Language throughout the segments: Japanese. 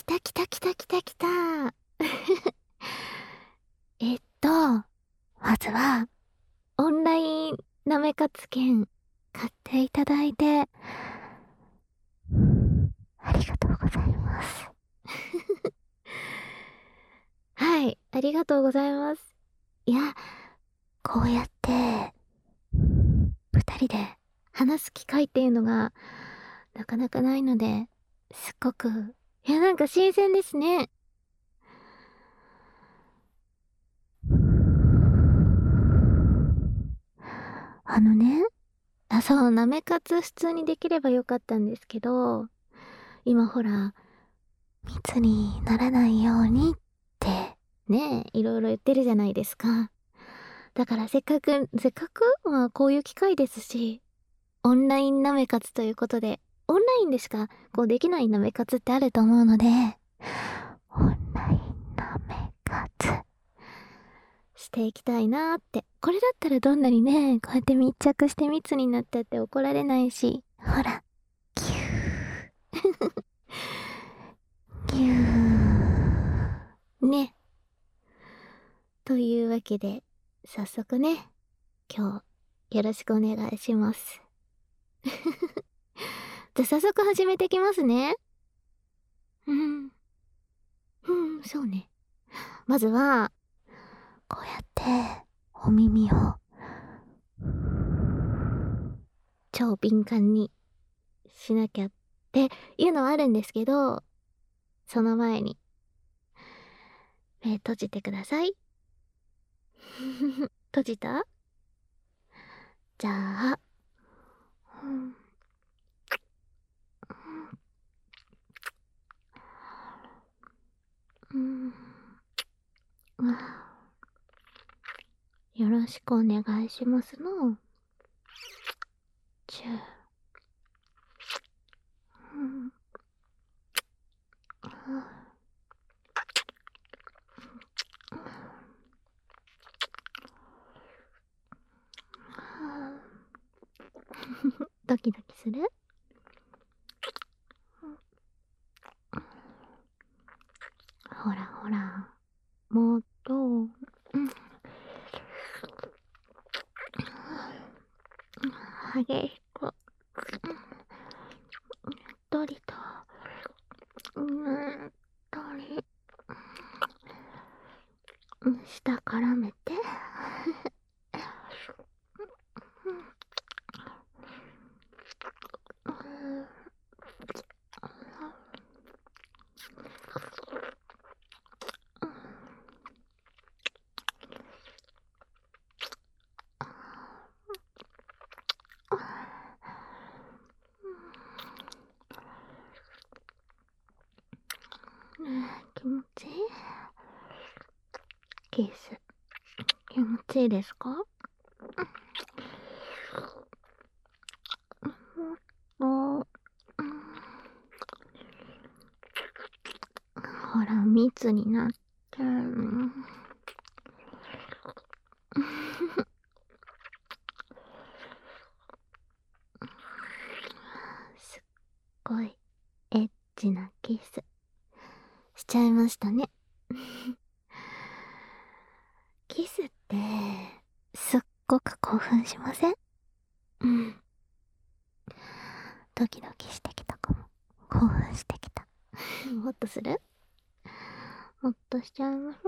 来た来た来た来た来た。えっと、まずは、オンラインなめかつ券買っていただいて、ありがとうございます。はい、ありがとうございます。いや、こうやって、二人で話す機会っていうのが、なかなかないので、すっごく、いや、なんか新鮮ですね。あのね、そう、なめかつ普通にできればよかったんですけど、今ほら、密にならないようにって、ね、いろいろ言ってるじゃないですか。だからせっかくまあこういう機会ですし、オンラインなめかつということで、オンラインでしかこうできないなめかつってあると思うので、オンラインなめかつしていきたいなーって。これだったらどんなにね、こうやって密着して密になったって怒られないし、ほら、キュー、キュー。ね。というわけで、早速ね、今日、よろしくお願いします。じゃあ早速始めていきますね。うん。うん、そうね。まずは、こうやって、お耳を、超敏感にしなきゃっていうのはあるんですけど、その前に、目閉じてください。閉じた？じゃあ、うん、うん、よろしくお願いしますの。チュー、うん、ドキドキする？ほらほら、もっと、うん、激しく、とりと、とり、下絡めて。気持ちいい？キス。気持ちいいですか？お、ほら、密になってる。すっごい、エッチなキス。しちゃいましたね。キスって、すっごく興奮しません？うん。ドキドキしてきたかも。興奮してきた。もっとする？もっとしちゃいます？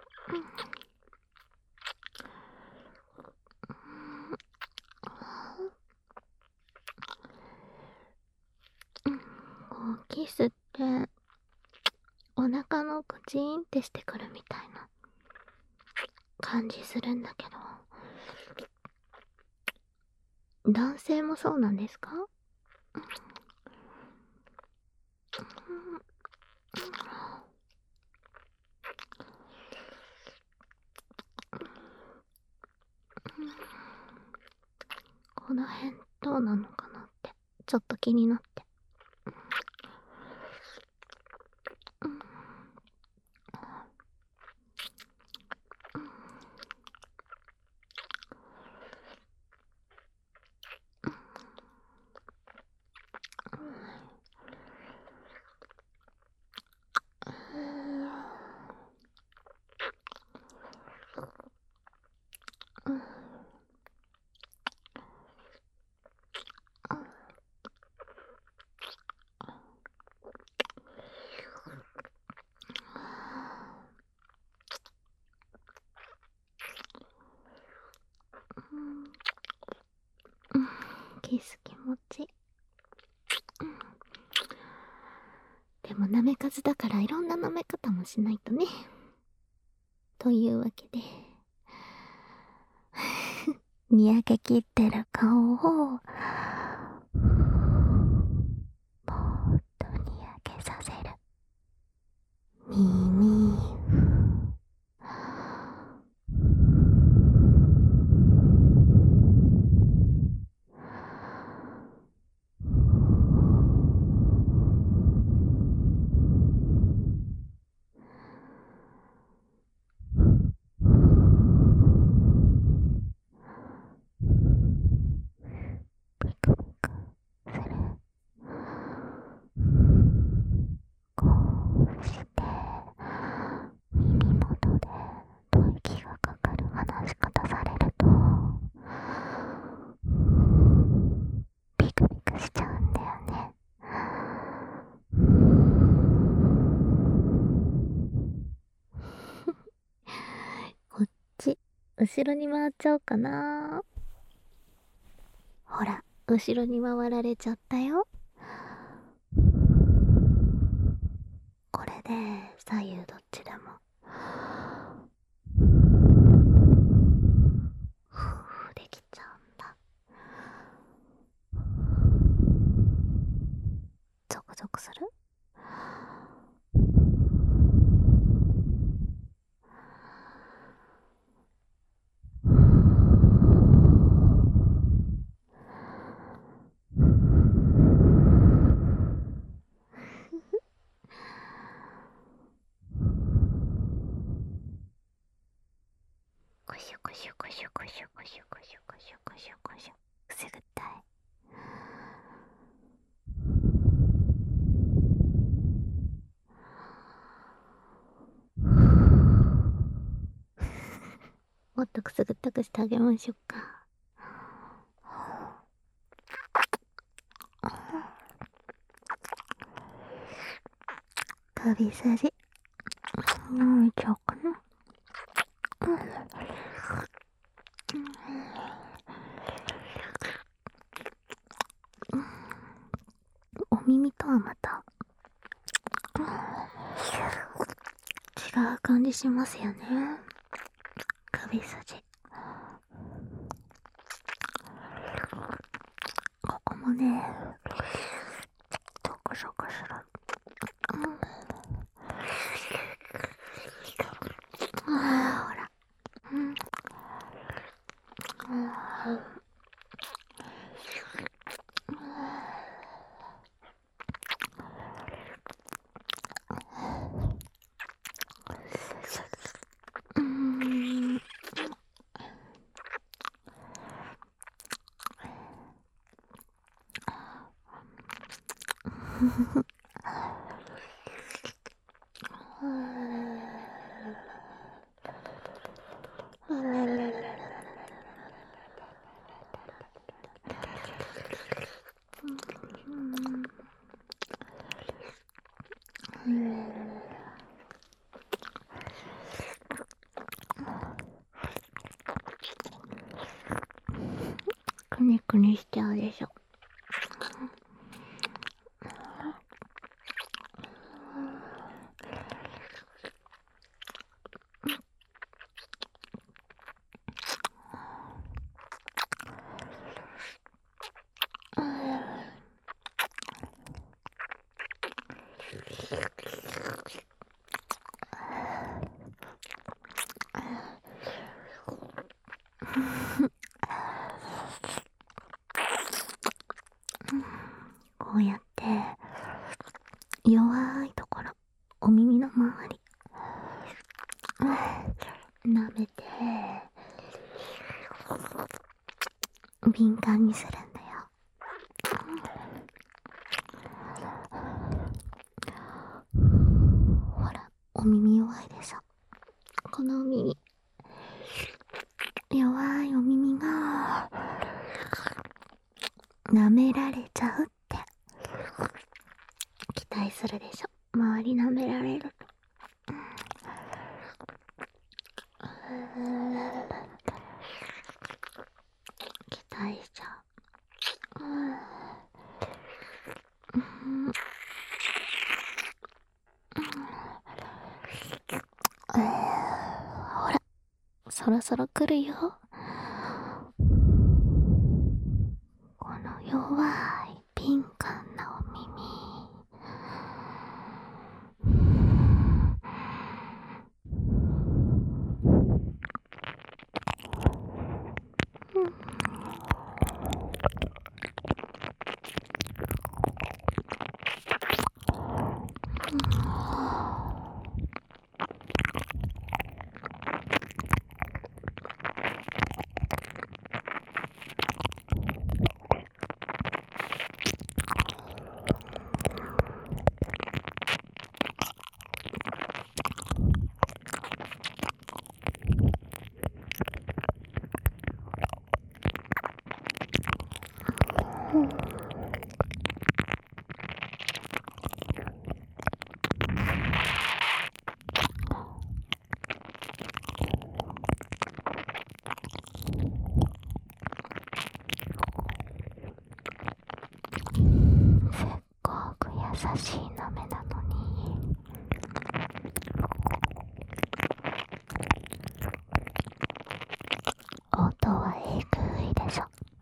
こうキスって、お腹のクチーンってしてくるみたいな感じするんだけど、男性もそうなんですか？この辺どうなのかなって、ちょっと気になって。 持ちいい。でも舐め数だからいろんな舐め方もしないとね。というわけでにやけきってる顔をもっとにやけさせる。耳ピクピクする。こうして耳元で吐息がかかる話し方されるとピクピクしちゃうんだよね。こっち後ろに回っちゃおうかな。ほら後ろに回られちゃったよ。これで左右どっちでもふうできちゃうんだ。ゾクゾクする。こしょこしょこしょこしょこしょこしょこしょこしょこしょ。くすぐったい。もっとくすぐったくしてあげましょうか。首筋舐めちゃおうかな。お耳とはまた違う感じしますよね。首筋ここもねゾクゾクする。ほら、くねくねしちゃうでしょ。こうやって弱いところ、お耳の周り舐めて敏感にするんだよ。ほらお耳弱いでしょ。このお耳弱いお耳が舐められちゃうって期待するでしょ。周り舐められると期待しちゃう。 そろそろ来るよ。この弱い敏感なお耳。優しいなめなのに音はえぐいでしょ。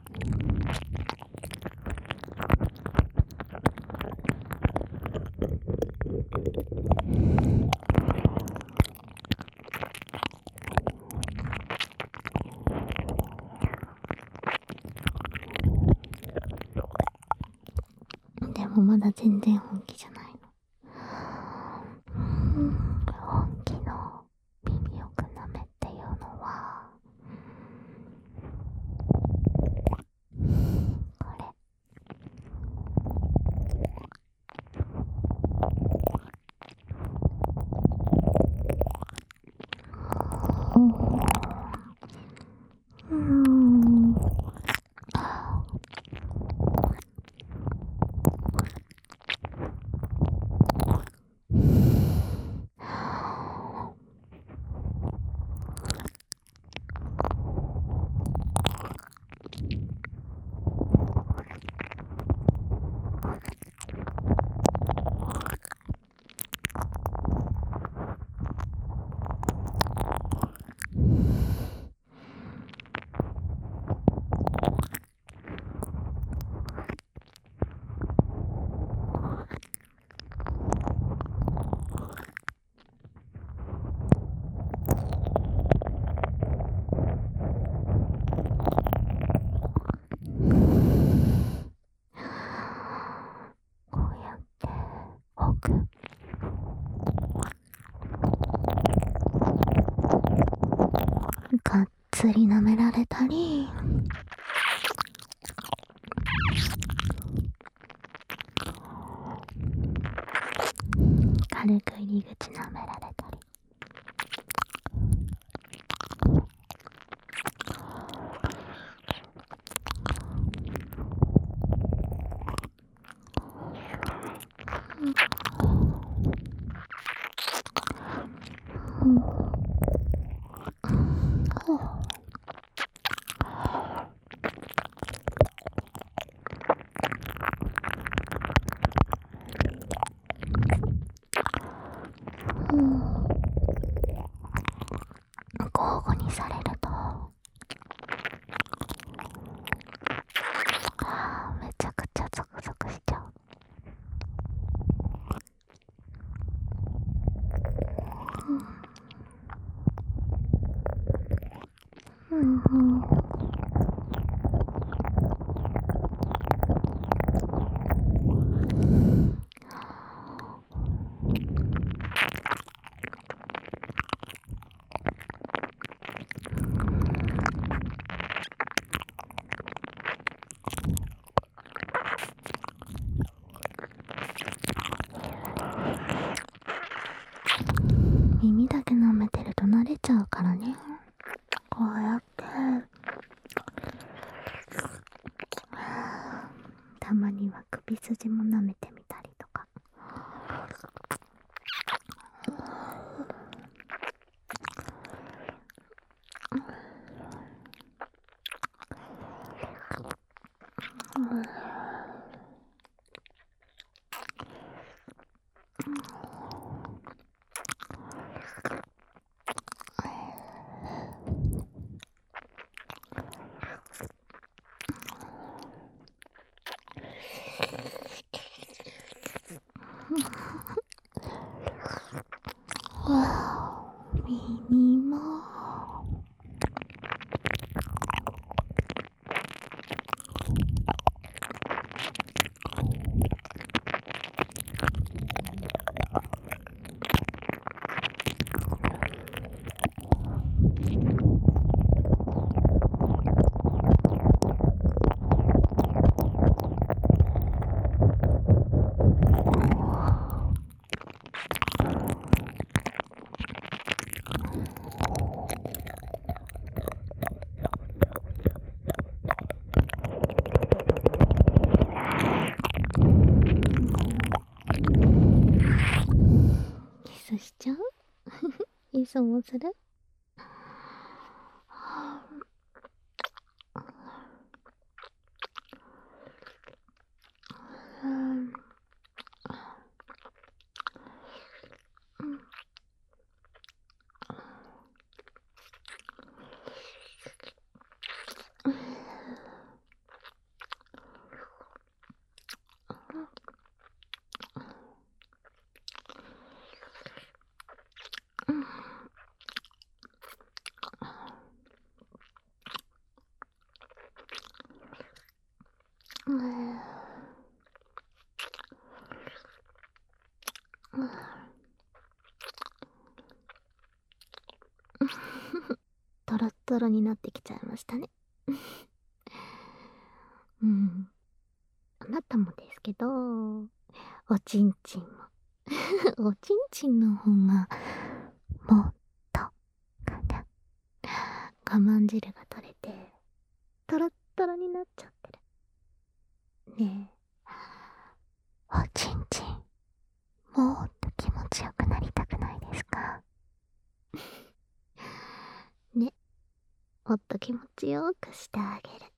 でもまだ全然本気じゃないの。本気の耳よく舐めっていうのはこれ。こうやって奥がっつり舐められたり、軽く入り口舐められたり、交互にされるとめちゃくちゃゾクゾクしちゃう。耳だけ舐めてると慣れちゃうからね。こうやってたまには首筋も舐めてみたりとか。 耳もキスしちゃう？キスもする？トロットロになってきちゃいましたね。うん。あなたもですけど、おちんちんも。おちんちんの方が、もっと、かな。我慢汁が取れて、トロットロになっちゃってる。ねえ、おちんちん、もっと気持ちよくなりたくないですか？ね、もっと気持ちよくしてあげる。